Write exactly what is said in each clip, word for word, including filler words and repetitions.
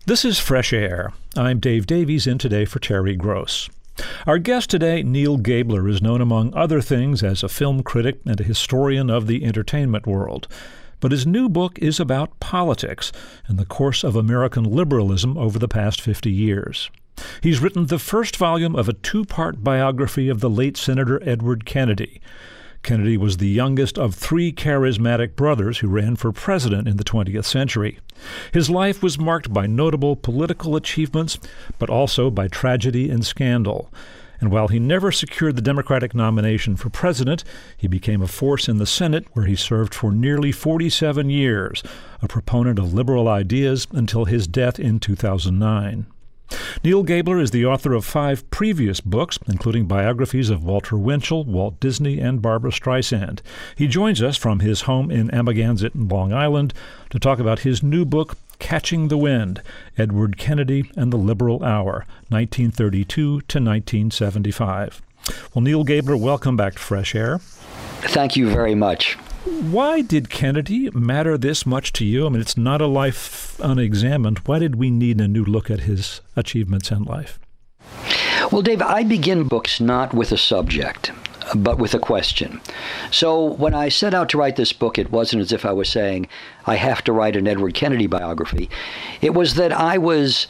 This is Fresh Air. I'm Dave Davies, in today for Terry Gross. Our guest today, Neal Gabler, is known among other things as a film critic and a historian of the entertainment world. But his new book is about politics and the course of American liberalism over the past fifty years. He's written the first volume of a two-part biography of the late Senator Edward Kennedy. Kennedy was the youngest of three charismatic brothers who ran for president in the twentieth century. His life was marked by notable political achievements, but also by tragedy and scandal. And while he never secured the Democratic nomination for president, he became a force in the Senate, where he served for nearly forty-seven years, a proponent of liberal ideas until his death in two thousand nine. Neal Gabler is the author of five previous books, including biographies of Walter Winchell, Walt Disney, and Barbra Streisand. He joins us from his home in Amagansett, Long Island, to talk about his new book, Catching the Wind, Edward Kennedy and the Liberal Hour, nineteen thirty-two to nineteen seventy-five. Well, Neal Gabler, welcome back to Fresh Air. Thank you very much. Why did Kennedy matter this much to you? I mean, it's not a life unexamined. Why did we need a new look at his achievements in life? Well, Dave, I begin books not with a subject, but with a question. So when I set out to write this book, it wasn't as if I was saying, I have to write an Edward Kennedy biography. It was that I was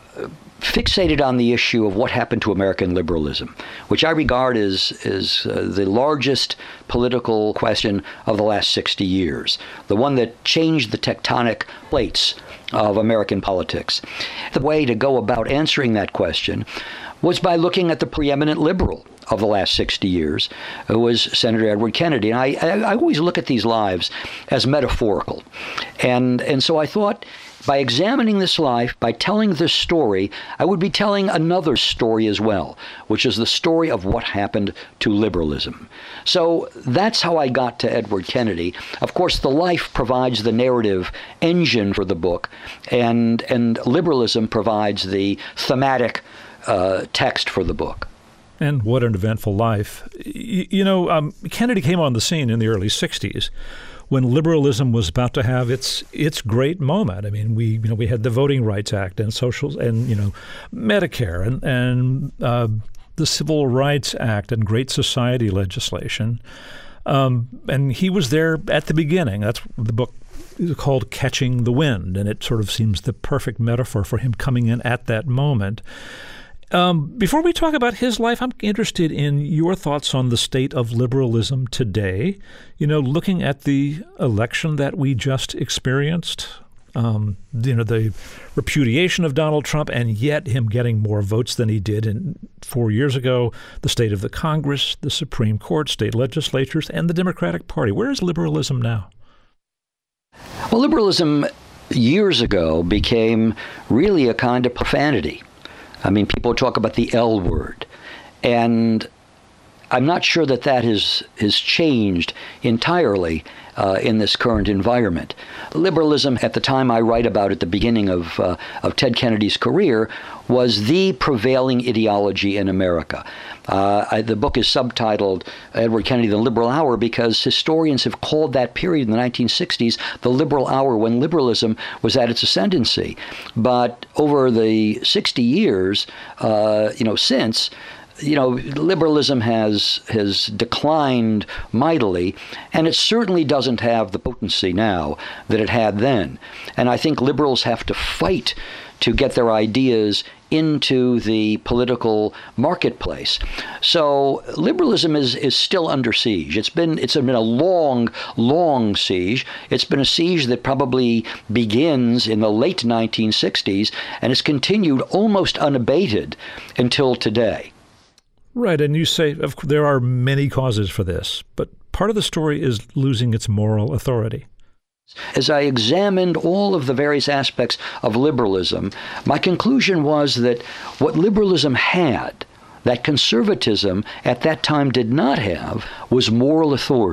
fixated on the issue of what happened to American liberalism, which I regard as, as uh, the largest political question of the last sixty years, the one that changed the tectonic plates of American politics. The way to go about answering that question was by looking at the preeminent liberal of the last sixty years, who was Senator Edward Kennedy. And I, I, I always look at these lives as metaphorical. And, and so I thought, by examining this life, by telling this story, I would be telling another story as well, which is the story of what happened to liberalism. So that's how I got to Edward Kennedy. Of course, the life provides the narrative engine for the book, and, and liberalism provides the thematic uh, text for the book. And what an eventful life. You, you know, um, Kennedy came on the scene in the early sixties. When liberalism was about to have its its great moment. I mean, we you know we had the Voting Rights Act and social and you know Medicare and and uh, the Civil Rights Act and Great Society legislation, um, and he was there at the beginning. That's the book is called Catching the Wind, and it sort of seems the perfect metaphor for him coming in at that moment. Um, before we talk about his life, I'm interested in your thoughts on the state of liberalism today. You know, looking at the election that we just experienced, um, you know, the repudiation of Donald Trump, and yet him getting more votes than he did in four years ago, the state of the Congress, the Supreme Court, state legislatures, and the Democratic Party. Where is liberalism now? Well, liberalism years ago became really a kind of profanity. I mean, people talk about the L word, and I'm not sure that that has, has changed entirely uh, in this current environment. Liberalism, at the time I write about at the beginning of, uh, of Ted Kennedy's career, was the prevailing ideology in America. Uh, I, the book is subtitled Edward Kennedy, the Liberal Hour, because historians have called that period in the nineteen sixties the liberal hour, when liberalism was at its ascendancy. But over the sixty years, uh, you know, since, you know, liberalism has has declined mightily, and it certainly doesn't have the potency now that it had then. And I think liberals have to fight to get their ideas into the political marketplace. So liberalism is, is still under siege. It's been it's been a long, long siege. It's been a siege that probably begins in the late nineteen sixties and has continued almost unabated until today. Right, and you say of, there are many causes for this, but part of the story is losing its moral authority. As I examined all of the various aspects of liberalism, my conclusion was that what liberalism had, that conservatism at that time did not have, was moral authority.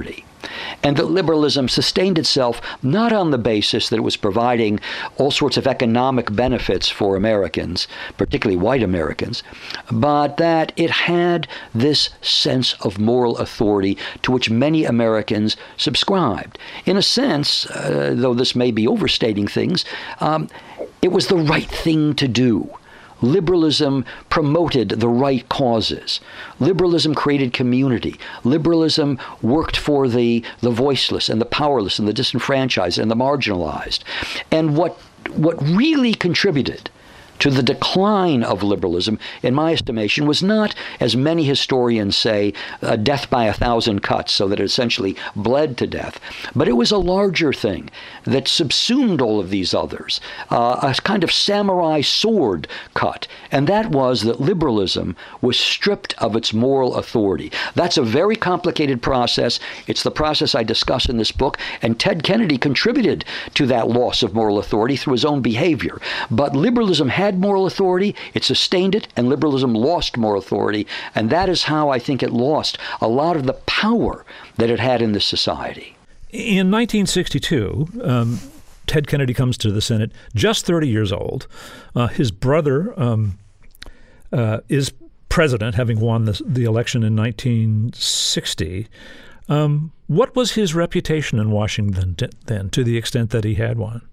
and that liberalism sustained itself not on the basis that it was providing all sorts of economic benefits for Americans, particularly white Americans, but that it had this sense of moral authority to which many Americans subscribed. In a sense, uh, though this may be overstating things, um, it was the right thing to do. Liberalism promoted the right causes. Liberalism created community. Liberalism worked for the, the voiceless and the powerless and the disenfranchised and the marginalized. And what what really contributed to the decline of liberalism, in my estimation, was not, as many historians say, a death by a thousand cuts, so that it essentially bled to death, but it was a larger thing that subsumed all of these others, uh, a kind of samurai sword cut, and that was that liberalism was stripped of its moral authority. That's a very complicated process. It's the process I discuss in this book, and Ted Kennedy contributed to that loss of moral authority through his own behavior. But liberalism had moral authority, it sustained it, and liberalism lost moral authority, and that is how I think it lost a lot of the power that it had in this society. In nineteen sixty-two, um, Ted Kennedy comes to the Senate, just thirty years old. Uh, his brother um, uh, is president, having won the, the election in nineteen sixty. Um, what was his reputation in Washington then, to the extent that he had one?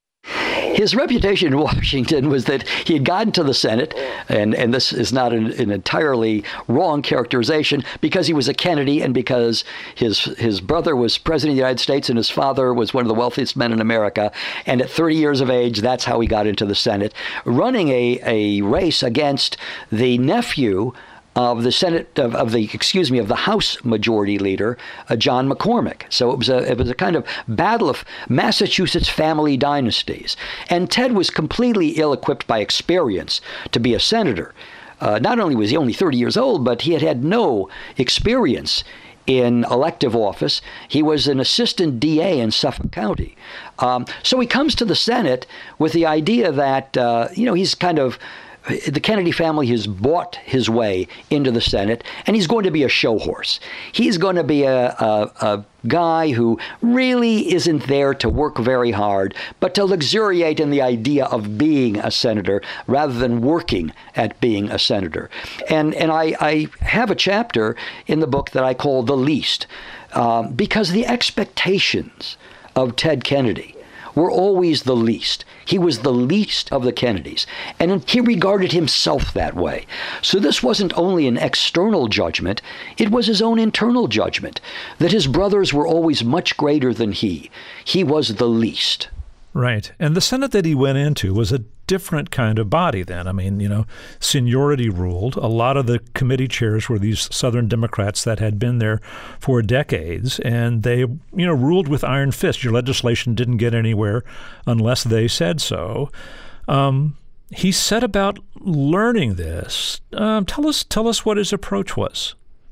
His reputation in Washington was that he had gotten to the Senate, and, and this is not an, an entirely wrong characterization, because he was a Kennedy and because his his brother was president of the United States and his father was one of the wealthiest men in America. And at thirty years of age, that's how he got into the Senate, running a, a race against the nephew of the Senate of, of the excuse me of the House Majority Leader, uh, John McCormick. So it was a it was a kind of battle of Massachusetts family dynasties, and Ted was completely ill-equipped by experience to be a senator. Uh, not only was he only thirty years old, but he had had no experience in elective office. He was an assistant D A in Suffolk County. Um, so he comes to the Senate with the idea that uh, you know he's kind of the Kennedy family has bought his way into the Senate, and he's going to be a show horse. He's going to be a, a, a guy who really isn't there to work very hard, but to luxuriate in the idea of being a senator rather than working at being a senator. And, and I, I have a chapter in the book that I call The Least, um, because the expectations of Ted Kennedy were always the least. He was the least of the Kennedys, and he regarded himself that way. So this wasn't only an external judgment, it was his own internal judgment, that his brothers were always much greater than he. He was the least. Right. And the Senate that he went into was a different kind of body then. I mean, you know, seniority ruled. A lot of the committee chairs were these Southern Democrats that had been there for decades, and they, you know, ruled with iron fist. Your legislation didn't get anywhere unless they said so. Um, he set about learning this. Um, tell us, tell us what his approach was.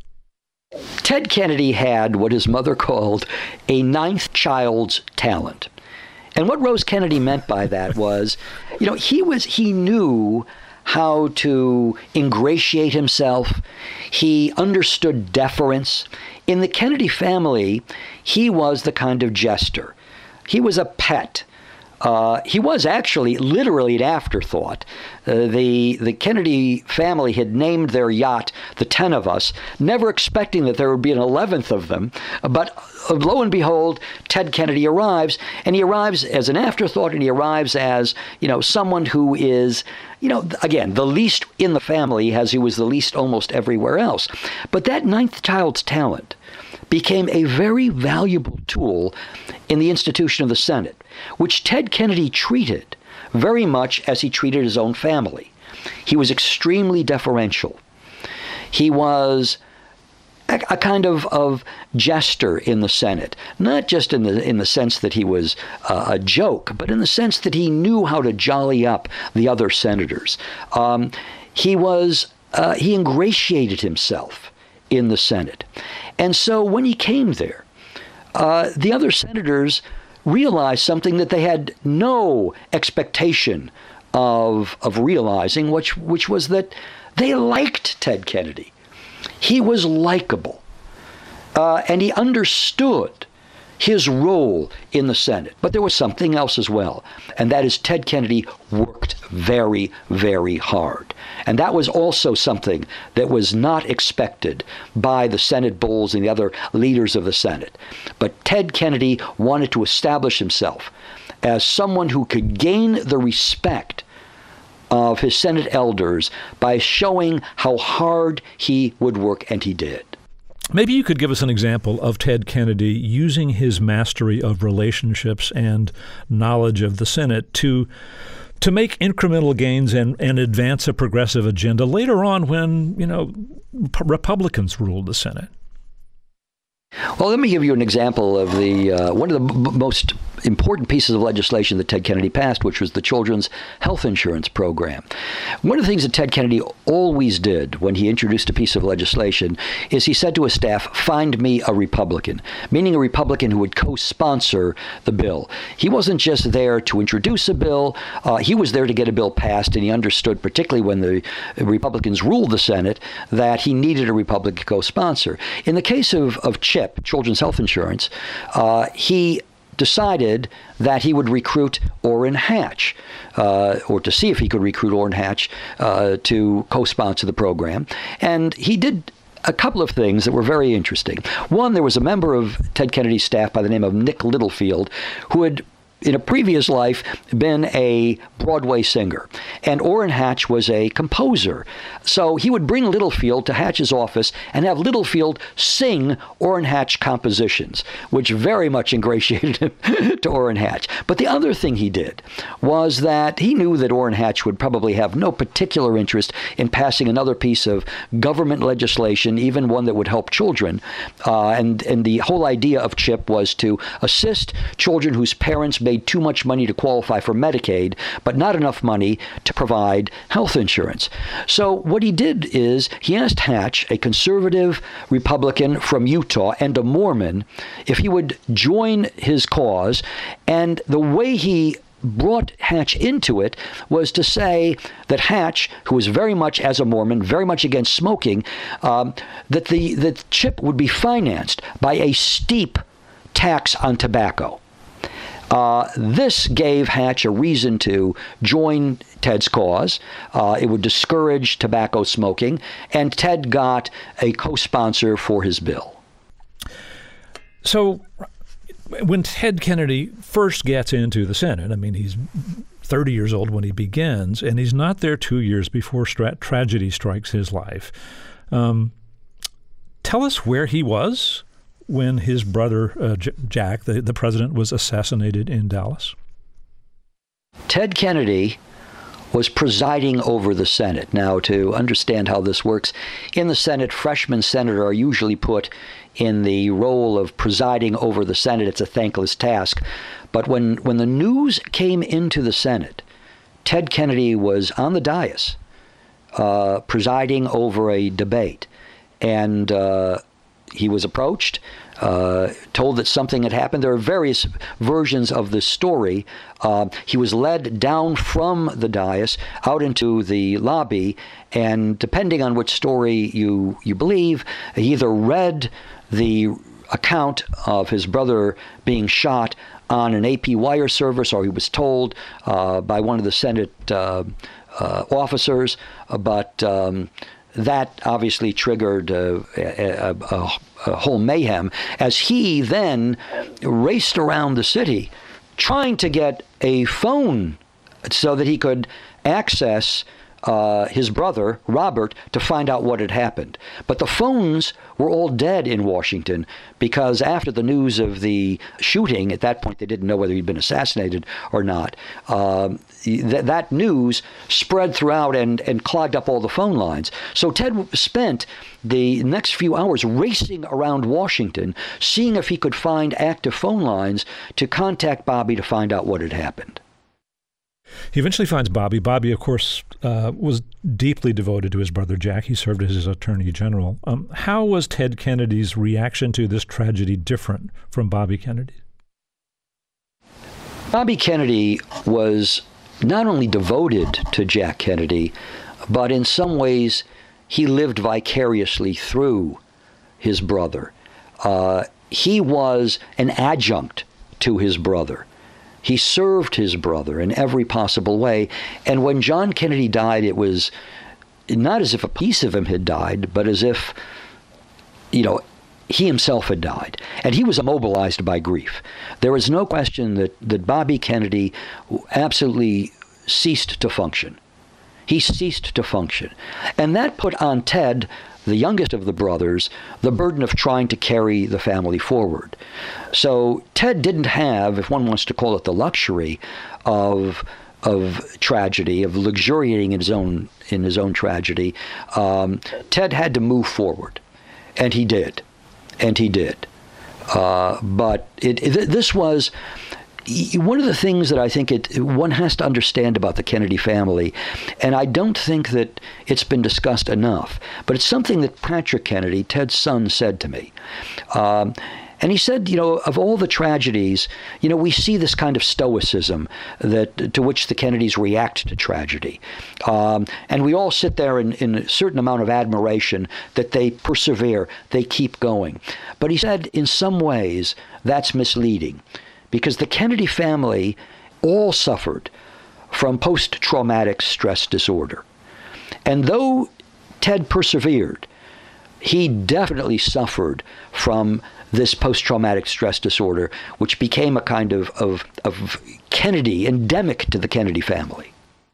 Ted Kennedy had what his mother called a ninth child's talent. And what Rose Kennedy meant by that was, you know, he was he knew how to ingratiate himself. He understood deference. In the Kennedy family, he was the kind of jester. He was a pet. Uh, he was actually literally an afterthought. Uh, the the Kennedy family had named their yacht the Ten of Us, never expecting that there would be an eleventh of them. But uh, lo and behold, Ted Kennedy arrives, and he arrives as an afterthought, and he arrives as, you know, someone who is, you know, again, the least in the family, as he was the least almost everywhere else. But that ninth child's talent became a very valuable tool in the institution of the Senate, which Ted Kennedy treated very much as he treated his own family. He was extremely deferential. He was a, a kind of, of jester in the Senate, not just in the in the sense that he was uh, a joke, but in the sense that he knew how to jolly up the other senators. Um, he was uh, he ingratiated himself in the Senate. And so when he came there, uh, the other senators realized something that they had no expectation of of realizing, which which was that they liked Ted Kennedy. He was likable. uh, and he understood his role in the Senate. But there was something else as well, and that is Ted Kennedy worked very, very hard. And that was also something that was not expected by the Senate bulls and the other leaders of the Senate. But Ted Kennedy wanted to establish himself as someone who could gain the respect of his Senate elders by showing how hard he would work, and he did. Maybe you could give us an example of Ted Kennedy using his mastery of relationships and knowledge of the Senate to to make incremental gains and, and advance a progressive agenda later on when, you know, Republicans ruled the Senate. Well, let me give you an example of the uh, one of the b- most important pieces of legislation that Ted Kennedy passed, which was the Children's Health Insurance Program. One of the things that Ted Kennedy always did when he introduced a piece of legislation is he said to his staff, "Find me a Republican," meaning a Republican who would co-sponsor the bill. He wasn't just there to introduce a bill. Uh, he was there to get a bill passed, and he understood, particularly when the Republicans ruled the Senate, that he needed a Republican co-sponsor. In the case of, of CHIP, Children's Health Insurance, uh, he decided that he would recruit Orrin Hatch, uh, or to see if he could recruit Orrin Hatch uh, to co-sponsor the program. And he did a couple of things that were very interesting. One, there was a member of Ted Kennedy's staff by the name of Nick Littlefield who had in a previous life been a Broadway singer, and Orrin Hatch was a composer. So he would bring Littlefield to Hatch's office and have Littlefield sing Orrin Hatch compositions, which very much ingratiated him to Orrin Hatch. But the other thing he did was that he knew that Orrin Hatch would probably have no particular interest in passing another piece of government legislation, even one that would help children. Uh, and, and the whole idea of CHIP was to assist children whose parents made too much money to qualify for Medicaid, but not enough money to provide health insurance. So what he did is he asked Hatch, a conservative Republican from Utah and a Mormon, if he would join his cause. And the way he brought Hatch into it was to say that Hatch, who was very much, as a Mormon, very much against smoking, um, that the that CHIP would be financed by a steep tax on tobacco. Uh, this gave Hatch a reason to join Ted's cause. Uh, it would discourage tobacco smoking, and Ted got a co-sponsor for his bill. So when Ted Kennedy first gets into the Senate, I mean, he's thirty years old when he begins, and he's not there two years before stra- tragedy strikes his life. Um, tell us where he was when his brother, uh, J- Jack, the, the president, was assassinated in Dallas. Ted Kennedy was presiding over the Senate. Now, to understand how this works, in the Senate, freshmen senators are usually put in the role of presiding over the Senate. It's a thankless task. But when, when the news came into the Senate, Ted Kennedy was on the dais, uh, presiding over a debate. And uh, he was approached, uh, told that something had happened. There are various versions of this story. Uh, he was led down from the dais out into the lobby, and depending on which story you, you believe, he either read the account of his brother being shot on an A P wire service, or he was told uh, by one of the Senate uh, uh, officers, but um, that obviously triggered uh, a, a, a whole mayhem as he then raced around the city trying to get a phone so that he could access uh, his brother, Robert, to find out what had happened. But the phones were all dead in Washington because after the news of the shooting, at that point they didn't know whether he'd been assassinated or not, um, th- that news spread throughout and, and clogged up all the phone lines. So Ted spent the next few hours racing around Washington, seeing if he could find active phone lines to contact Bobby to find out what had happened. He eventually finds Bobby. Bobby, of course, uh, was deeply devoted to his brother Jack. He served as his attorney general. Um, how was Ted Kennedy's reaction to this tragedy different from Bobby Kennedy? Bobby Kennedy was not only devoted to Jack Kennedy, but in some ways he lived vicariously through his brother. Uh, he was an adjunct to his brother. He served his brother in every possible way. And when John Kennedy died, it was not as if a piece of him had died, but as if, you know, he himself had died. And he was immobilized by grief. There is no question that, that Bobby Kennedy absolutely ceased to function. He ceased to function. And that put on Ted, the youngest of the brothers, the burden of trying to carry the family forward. So Ted didn't have, if one wants to call it, the luxury of of tragedy, of luxuriating in his own in his own tragedy. Um, Ted had to move forward, and he did, and he did. Uh, but it, it, this was one of the things that I think it one has to understand about the Kennedy family, and I don't think that it's been discussed enough, but it's something that Patrick Kennedy, Ted's son, said to me. Um, and he said, you know, of all the tragedies, you know, we see this kind of stoicism that to which the Kennedys react to tragedy. Um, and we all sit there in, in a certain amount of admiration that they persevere, they keep going. But he said, in some ways, that's misleading, because the Kennedy family all suffered from post-traumatic stress disorder. And though Ted persevered, he definitely suffered from this post-traumatic stress disorder, which became a kind of, of, of Kennedy, endemic to the Kennedy family.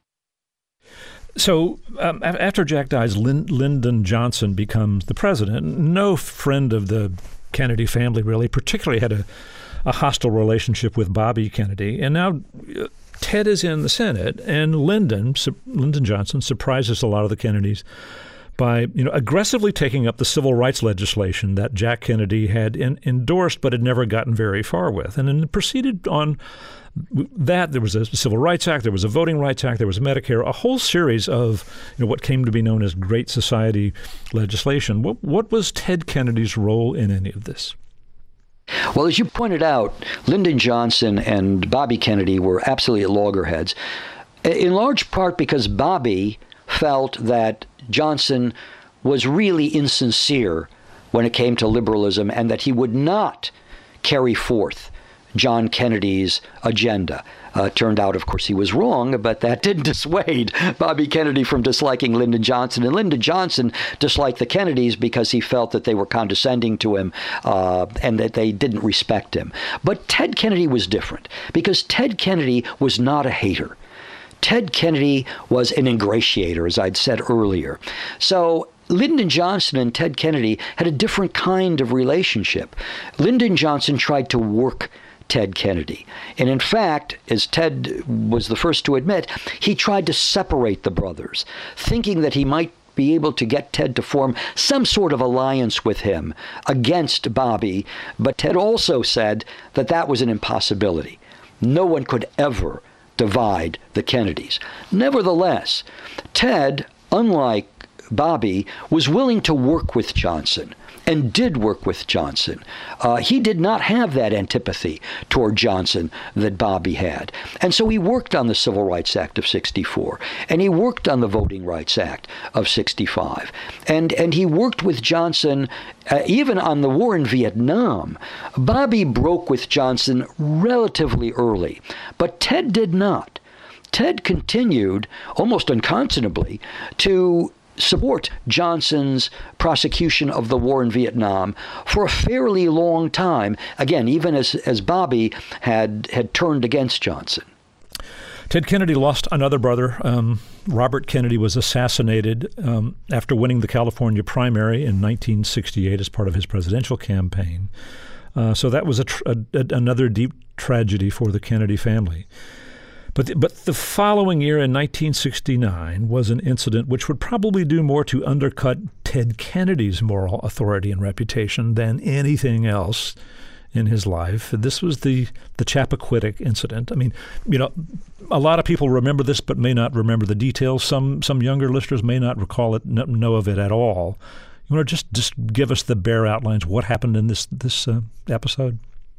So um, after Jack dies, Lyn- Lyndon Johnson becomes the president. No friend of the Kennedy family really particularly had a a hostile relationship with Bobby Kennedy. And now uh, Ted is in the Senate, and Lyndon, su- Lyndon Johnson surprises a lot of the Kennedys by, you know, aggressively taking up the civil rights legislation that Jack Kennedy had in- endorsed but had never gotten very far with. And then proceeded on that. There was a Civil Rights Act, there was a Voting Rights Act, there was Medicare, a whole series of, you know, what came to be known as Great Society legislation. What, what was Ted Kennedy's role in any of this? Well, as you pointed out, Lyndon Johnson and Bobby Kennedy were absolutely at loggerheads, in large part because Bobby felt that Johnson was really insincere when it came to liberalism and that he would not carry forth John Kennedy's agenda. Uh, turned out, of course, he was wrong, but that didn't dissuade Bobby Kennedy from disliking Lyndon Johnson. And Lyndon Johnson disliked the Kennedys because he felt that they were condescending to him uh, and that they didn't respect him. But Ted Kennedy was different, because Ted Kennedy was not a hater. Ted Kennedy was an ingratiator, as I'd said earlier. So Lyndon Johnson and Ted Kennedy had a different kind of relationship. Lyndon Johnson tried to work Ted Kennedy. And in fact, as Ted was the first to admit, he tried to separate the brothers, thinking that he might be able to get Ted to form some sort of alliance with him against Bobby. But Ted also said that that was an impossibility. No one could ever divide the Kennedys. Nevertheless, Ted, unlike Bobby, was willing to work with Johnson, and did work with Johnson. Uh, he did not have that antipathy toward Johnson that Bobby had. And so he worked on the Civil Rights Act of sixty-four, and he worked on the Voting Rights Act of sixty-five. And, and he worked with Johnson uh, even on the war in Vietnam. Bobby broke with Johnson relatively early, but Ted did not. Ted continued, almost unconscionably, to support Johnson's prosecution of the war in Vietnam for a fairly long time, again, even as, as Bobby had, had turned against Johnson. Ted Kennedy lost another brother. Um, Robert Kennedy was assassinated um, after winning the California primary in nineteen sixty-eight as part of his presidential campaign. Uh, so that was a tr- a, a, another deep tragedy for the Kennedy family. But the, but the following year, in nineteen sixty-nine, was an incident which would probably do more to undercut Ted Kennedy's moral authority and reputation than anything else in his life. This was the, the Chappaquiddick incident. I mean, you know, a lot of people remember this but may not remember the details. Some some younger listeners may not recall it, know of it at all. You want to just, just give us the bare outlines, what happened in this, this uh, episode?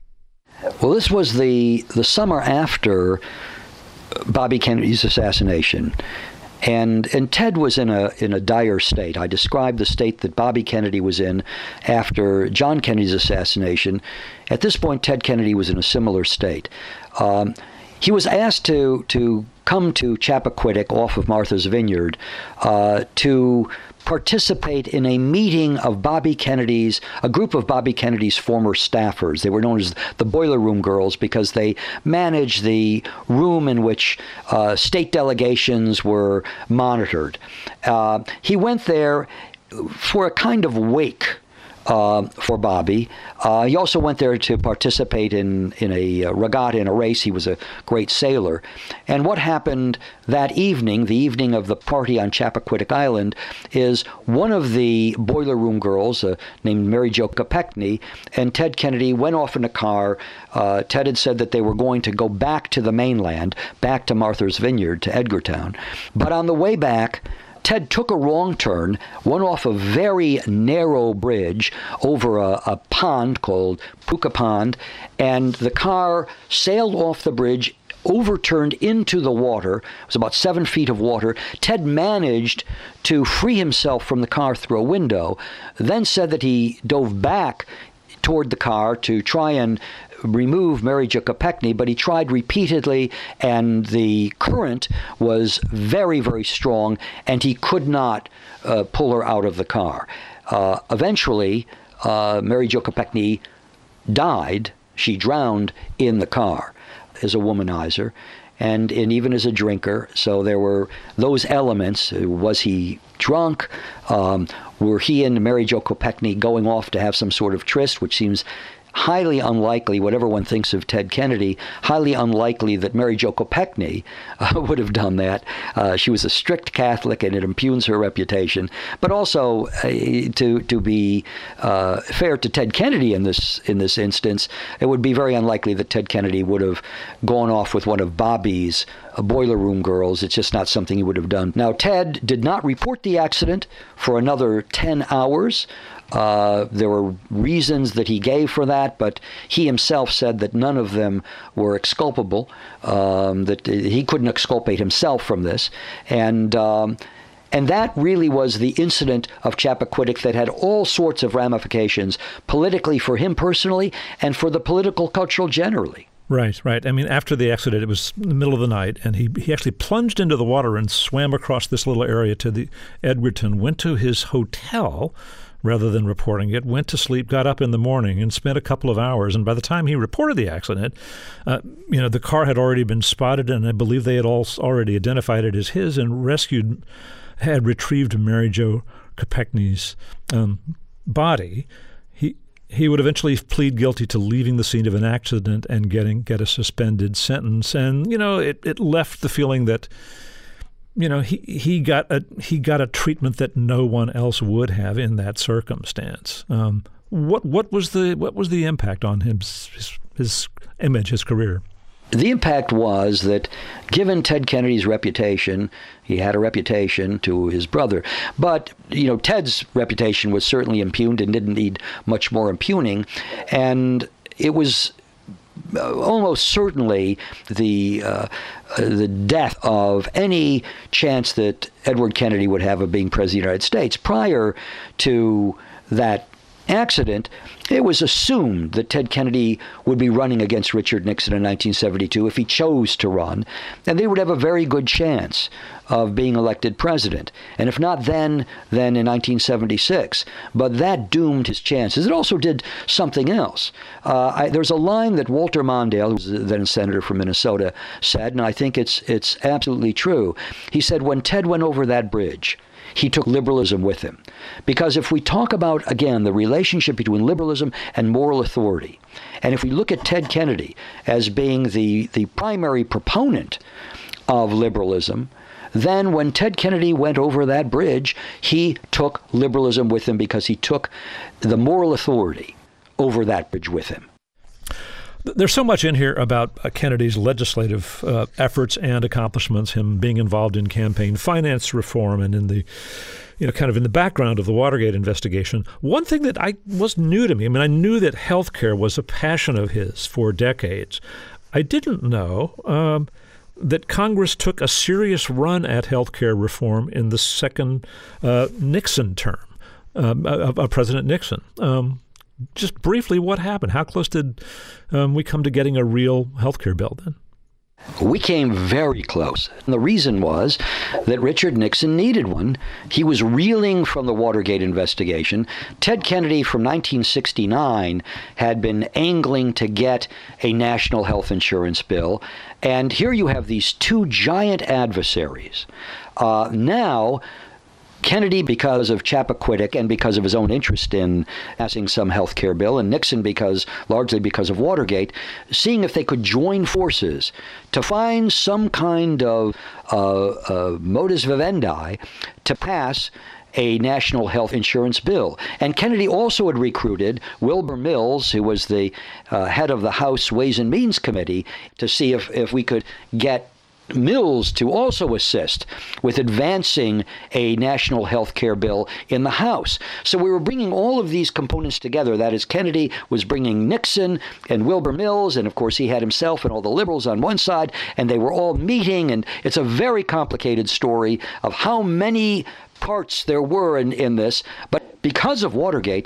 Well, this was the the summer after Bobby Kennedy's assassination. And and Ted was in a in a dire state. I described the state that Bobby Kennedy was in after John Kennedy's assassination. At this point, Ted Kennedy was in a similar state. Um, he was asked to to come to Chappaquiddick off of Martha's Vineyard uh, to participate in a meeting of Bobby Kennedy's, a group of Bobby Kennedy's former staffers. They were known as the Boiler Room Girls because they managed the room in which uh, state delegations were monitored. Uh, he went there for a kind of wake Uh, for Bobby. Uh, he also went there to participate in, in a regatta, in a race. He was a great sailor. And what happened that evening, the evening of the party on Chappaquiddick Island, is one of the Boiler Room Girls, uh, named Mary Jo Kopechne, and Ted Kennedy went off in a car. Uh, Ted had said that they were going to go back to the mainland, back to Martha's Vineyard, to Edgartown. But on the way back, Ted took a wrong turn, went off a very narrow bridge over a, a pond called Puka Pond, and the car sailed off the bridge, overturned into the water. It was about seven feet of water. Ted managed to free himself from the car through a window, then said that he dove back toward the car to try and remove Mary Jo Kopechne, but he tried repeatedly, and the current was very, very strong, and he could not uh, pull her out of the car. Uh, eventually, uh, Mary Jo Kopechne died. She drowned in the car as a womanizer, and, and even as a drinker. So there were those elements. Was he drunk? Um, were he and Mary Jo Kopechne going off to have some sort of tryst, which seems highly unlikely, whatever one thinks of Ted Kennedy, highly unlikely that Mary Jo Kopechne uh, would have done that. Uh, she was a strict Catholic, and it impugns her reputation. But also, uh, to to be uh, fair to Ted Kennedy in this in this instance, it would be very unlikely that Ted Kennedy would have gone off with one of Bobby's uh, Boiler Room Girls. It's just not something he would have done. Now, Ted did not report the accident for another ten hours. Uh, there were reasons that he gave for that, but he himself said that none of them were exculpable, um, that he couldn't exculpate himself from this. And um, and that really was the incident of Chappaquiddick that had all sorts of ramifications politically for him personally and for the political culture generally. Right, right. I mean, after the accident, it was in the middle of the night, and he he actually plunged into the water and swam across this little area to the Edgartown, went to his hotel rather than reporting it, went to sleep, got up in the morning, and spent a couple of hours. And by the time he reported the accident, uh, you know, the car had already been spotted, and I believe they had all already identified it as his and rescued, had retrieved Mary Jo Kopechne's um, body. He he would eventually plead guilty to leaving the scene of an accident and getting get a suspended sentence. And you know, it it left the feeling that, you know, he, he got a he got a treatment that no one else would have in that circumstance. Um, what what was the what was the impact on him, his, his image, his career? The impact was that, given Ted Kennedy's reputation, he had a reputation to his brother. But, you know, Ted's reputation was certainly impugned and didn't need much more impugning. And it was almost certainly the uh, the death of any chance that Edward Kennedy would have of being president of the United States. Prior to that accident, it was assumed that Ted Kennedy would be running against Richard Nixon in nineteen seventy-two if he chose to run, and they would have a very good chance of being elected president. And if not then, then in nineteen seventy-six. But that doomed his chances. It also did something else. Uh, I, there's a line that Walter Mondale, who was then a senator from Minnesota, said, and I think it's it's absolutely true. He said, when Ted went over that bridge, he took liberalism with him. Because if we talk about, again, the relationship between liberalism and moral authority, and if we look at Ted Kennedy as being the, the primary proponent of liberalism, then when Ted Kennedy went over that bridge, he took liberalism with him because he took the moral authority over that bridge with him. There's so much in here about uh, Kennedy's legislative uh, efforts and accomplishments, him being involved in campaign finance reform and in the, you know, kind of in the background of the Watergate investigation. One thing that I was new to me, I mean, I knew that healthcare was a passion of his for decades. I didn't know um, that Congress took a serious run at health care reform in the second uh, Nixon term um, of, of President Nixon. Um, just briefly, what happened? How close did um, we come to getting a real health care bill then? We came very close. And the reason was that Richard Nixon needed one. He was reeling from the Watergate investigation. Ted Kennedy from nineteen sixty-nine had been angling to get a national health insurance bill. And here you have these two giant adversaries. Uh, now, Kennedy, because of Chappaquiddick and because of his own interest in passing some health care bill, and Nixon because largely because of Watergate, seeing if they could join forces to find some kind of uh, uh, modus vivendi to pass a national health insurance bill. And Kennedy also had recruited Wilbur Mills, who was the uh, head of the House Ways and Means Committee, to see if, if we could get Mills to also assist with advancing a national health care bill in the House. So we were bringing all of these components together. That is, Kennedy was bringing Nixon and Wilbur Mills, and of course he had himself and all the liberals on one side, and they were all meeting, and it's a very complicated story of how many parts there were in, in this. But because of Watergate,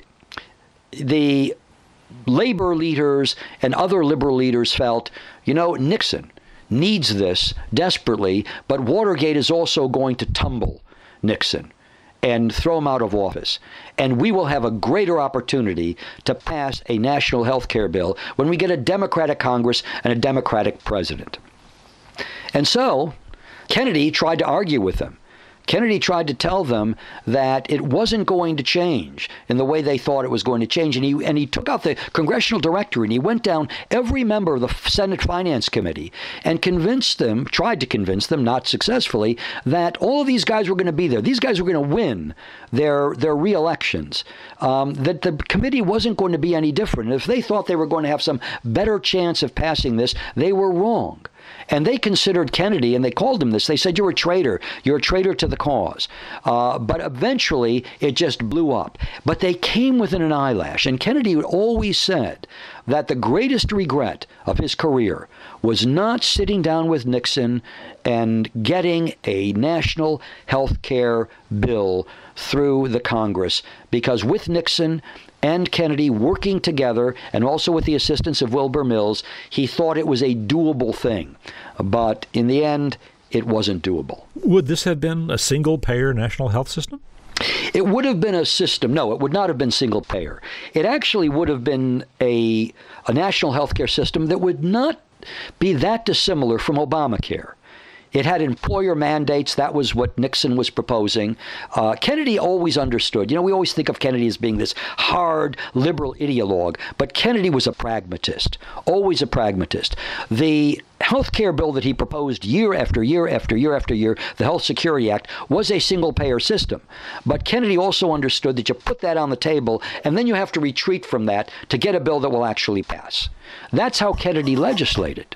the labor leaders and other liberal leaders felt, you know, Nixon needs this desperately, but Watergate is also going to tumble Nixon and throw him out of office. And we will have a greater opportunity to pass a national health care bill when we get a Democratic Congress and a Democratic president. And so Kennedy tried to argue with them. Kennedy tried to tell them that it wasn't going to change in the way they thought it was going to change. And he, and he took out the congressional directory and he went down every member of the Senate Finance Committee and convinced them, tried to convince them, not successfully, that all of these guys were going to be there. These guys were going to win their, their re-elections, um, that the committee wasn't going to be any different. And if they thought they were going to have some better chance of passing this, they were wrong. And they considered Kennedy, and they called him this. They said, you're a traitor. You're a traitor to the cause. Uh, but eventually, it just blew up. But they came within an eyelash. And Kennedy always said that the greatest regret of his career was not sitting down with Nixon and getting a national health care bill through the Congress. Because with Nixon and Kennedy working together, and also with the assistance of Wilbur Mills, he thought it was a doable thing. But in the end, it wasn't doable. Would this have been a single-payer national health system? It would have been a system. No, it would not have been single-payer. It actually would have been a, a national health care system that would not be that dissimilar from Obamacare. It had employer mandates. That was what Nixon was proposing. Uh, Kennedy always understood. You know, we always think of Kennedy as being this hard liberal ideologue, but Kennedy was a pragmatist, always a pragmatist. The health care bill that he proposed year after year after year after year, the Health Security Act, was a single-payer system. But Kennedy also understood that you put that on the table, and then you have to retreat from that to get a bill that will actually pass. That's how Kennedy legislated.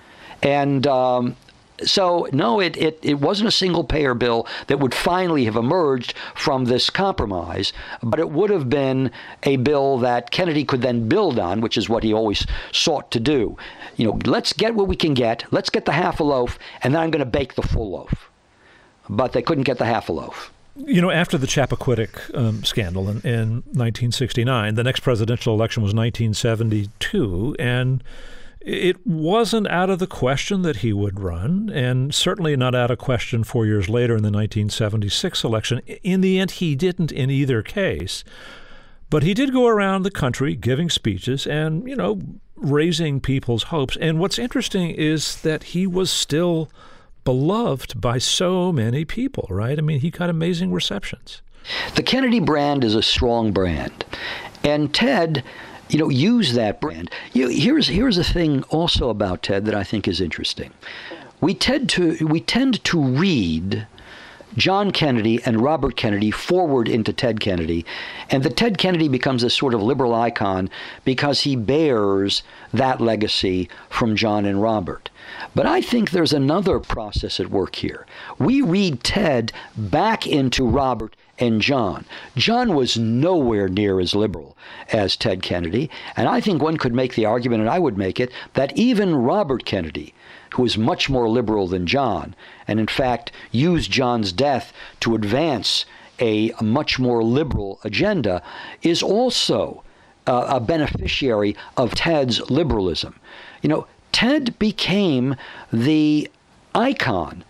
And um, So, no, it, it, it wasn't a single-payer bill that would finally have emerged from this compromise, but it would have been a bill that Kennedy could then build on, which is what he always sought to do. You know, let's get what we can get, let's get the half a loaf, and then I'm going to bake the full loaf. But they couldn't get the half a loaf. You know, after the Chappaquiddick um, scandal in, in nineteen sixty-nine, the next presidential election was nineteen seventy-two, and it wasn't out of the question that he would run, and certainly not out of question four years later in the nineteen seventy-six election. In the end, he didn't in either case. But he did go around the country giving speeches and, you know, raising people's hopes. And what's interesting is that he was still beloved by so many people, right? I mean, he got amazing receptions. The Kennedy brand is a strong brand. And Ted, you know, use that brand. You know, here's here's a thing also about Ted that I think is interesting. We tend to we tend to read John Kennedy and Robert Kennedy forward into Ted Kennedy, and the Ted Kennedy becomes a sort of liberal icon because he bears that legacy from John and Robert. But I think there's another process at work here. We read Ted back into Robert and John. John was nowhere near as liberal as Ted Kennedy, and I think one could make the argument, and I would make it, that even Robert Kennedy, who was much more liberal than John, and in fact used John's death to advance a much more liberal agenda, is also uh, a beneficiary of Ted's liberalism. You know, Ted became the icon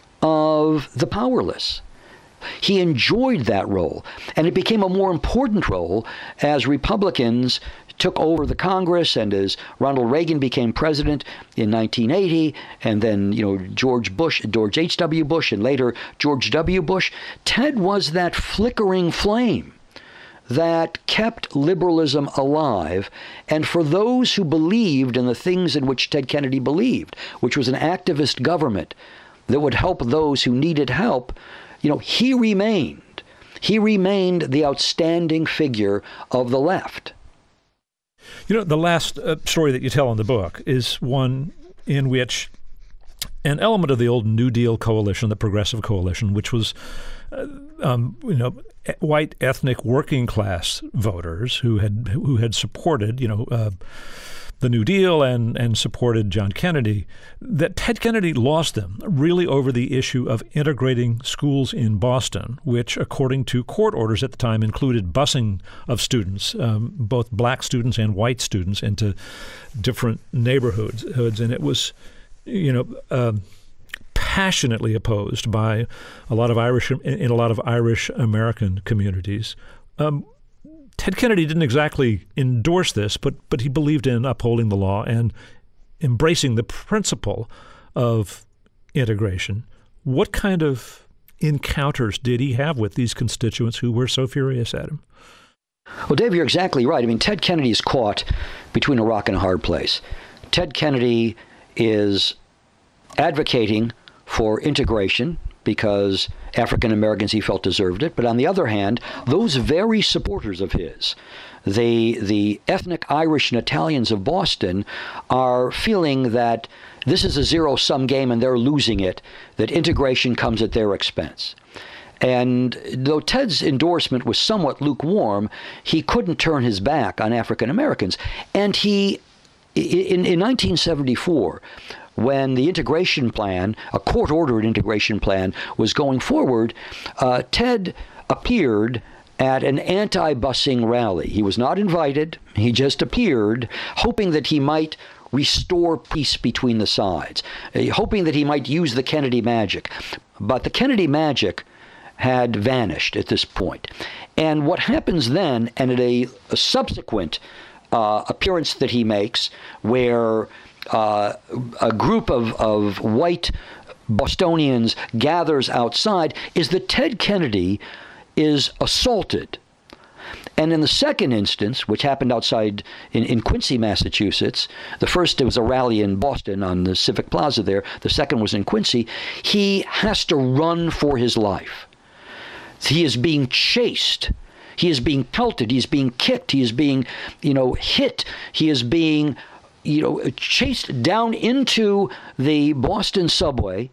of the powerless. He enjoyed that role, and it became a more important role as Republicans took over the Congress and as Ronald Reagan became president in nineteen eighty, and then, you know, George Bush, George H W. Bush, and later George W. Bush. Ted was that flickering flame that kept liberalism alive, and for those who believed in the things in which Ted Kennedy believed, which was an activist government that would help those who needed help, you know, he remained. He remained the outstanding figure of the left. You know, the last uh, story that you tell in the book is one in which an element of the old New Deal coalition, the Progressive Coalition, which was, uh, um, you know, white ethnic working class voters who had who had supported, you know, uh, the New Deal and and supported John Kennedy, that Ted Kennedy lost them really over the issue of integrating schools in Boston, which, according to court orders at the time, included busing of students, um, both black students and white students, into different neighborhoods. And it was, you know, uh, passionately opposed by a lot of Irish in a lot of Irish American communities. Um, Ted Kennedy didn't exactly endorse this, but but he believed in upholding the law and embracing the principle of integration. What kind of encounters did he have with these constituents who were so furious at him? Well, Dave, you're exactly right. I mean, Ted Kennedy is caught between a rock and a hard place. Ted Kennedy is advocating for integration because African Americans, he felt, deserved it. But on the other hand, those very supporters of his, the the ethnic Irish and Italians of Boston, are feeling that this is a zero-sum game and they're losing it, that integration comes at their expense. And though Ted's endorsement was somewhat lukewarm, he couldn't turn his back on African Americans. And he, in, in nineteen seventy-four, when the integration plan, a court-ordered integration plan, was going forward, uh, Ted appeared at an anti-busing rally. He was not invited. He just appeared, hoping that he might restore peace between the sides, uh, hoping that he might use the Kennedy magic. But the Kennedy magic had vanished at this point. And what happens then, and at a, a subsequent uh, appearance that he makes, where Uh, a group of, of white Bostonians gathers outside, is that Ted Kennedy is assaulted. And in the second instance, which happened outside in, in Quincy, Massachusetts, the first, it was a rally in Boston on the Civic Plaza there. The second was in Quincy. He has to run for his life. He is being chased. He is being pelted. He is being kicked. He is being, you know, hit. He is being you know, chased down into the Boston subway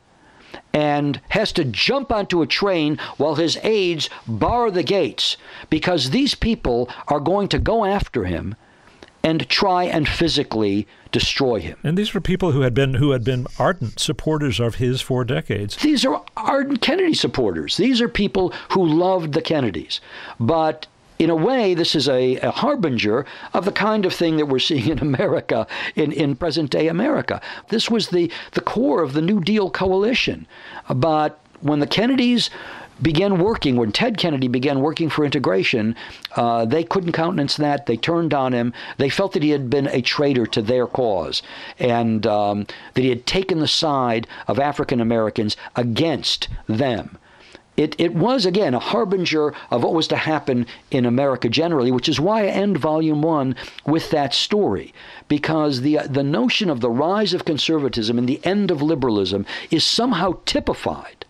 and has to jump onto a train while his aides bar the gates, because these people are going to go after him and try and physically destroy him. And these were people who had been who had been ardent supporters of his for decades. These are ardent Kennedy supporters. These are people who loved the Kennedys. But in a way, this is a, a harbinger of the kind of thing that we're seeing in America, in, in present-day America. This was the, the core of the New Deal coalition. But when the Kennedys began working, when Ted Kennedy began working for integration, uh, they couldn't countenance that. They turned on him. They felt that he had been a traitor to their cause, and um, that he had taken the side of African Americans against them. It, it was, again, a harbinger of what was to happen in America generally, which is why I end Volume One with that story, because the the notion of the rise of conservatism and the end of liberalism is somehow typified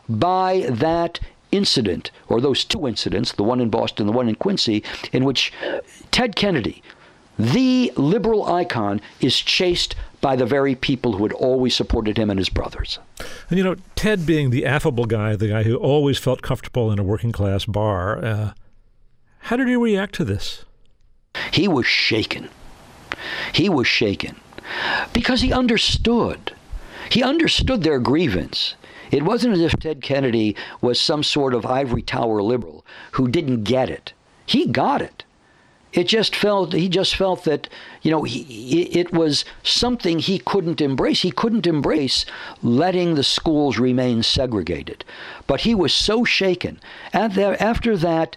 by that incident, or those two incidents, the one in Boston, the one in Quincy, in which Ted Kennedy, the liberal icon, is chased by the very people who had always supported him and his brothers. And, you know, Ted being the affable guy, the guy who always felt comfortable in a working-class bar, uh, how did he react to this? He was shaken. He was shaken because he understood. He understood their grievance. It wasn't as if Ted Kennedy was some sort of ivory tower liberal who didn't get it. He got it. It just felt, he just felt that, you know, he, it was something he couldn't embrace. He couldn't embrace letting the schools remain segregated. But he was so shaken. And there, after that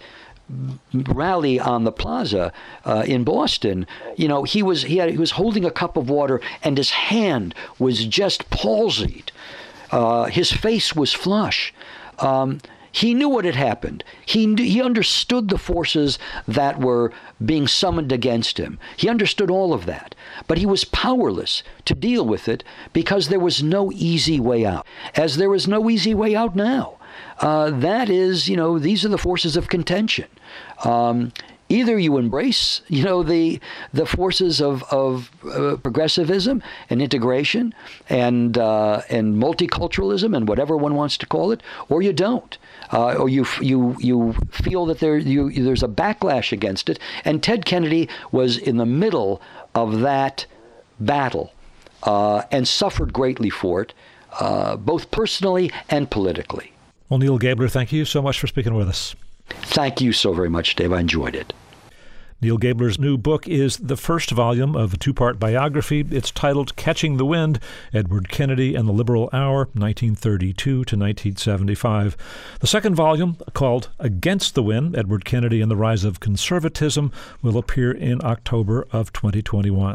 rally on the plaza uh, in Boston, you know, he was, he, had, he was holding a cup of water and his hand was just palsied. Uh, his face was flush. Um, He knew what had happened. He knew, he understood the forces that were being summoned against him. He understood all of that. But he was powerless to deal with it because there was no easy way out, as there is no easy way out now. Uh, that is, you know, these are the forces of contention. Um, Either you embrace, you know, the the forces of of uh, progressivism and integration and uh, and multiculturalism and whatever one wants to call it, or you don't, uh, or you you you feel that there you there's a backlash against it. And Ted Kennedy was in the middle of that battle uh, and suffered greatly for it, uh, both personally and politically. Well, Neal Gabler, thank you so much for speaking with us. Thank you so very much, Dave. I enjoyed it. Neal Gabler's new book is the first volume of a two-part biography. It's titled Catching the Wind, Edward Kennedy and the Liberal Hour, nineteen thirty-two to nineteen seventy-five. The second volume, called Against the Wind, Edward Kennedy and the Rise of Conservatism, will appear in October of twenty twenty-one.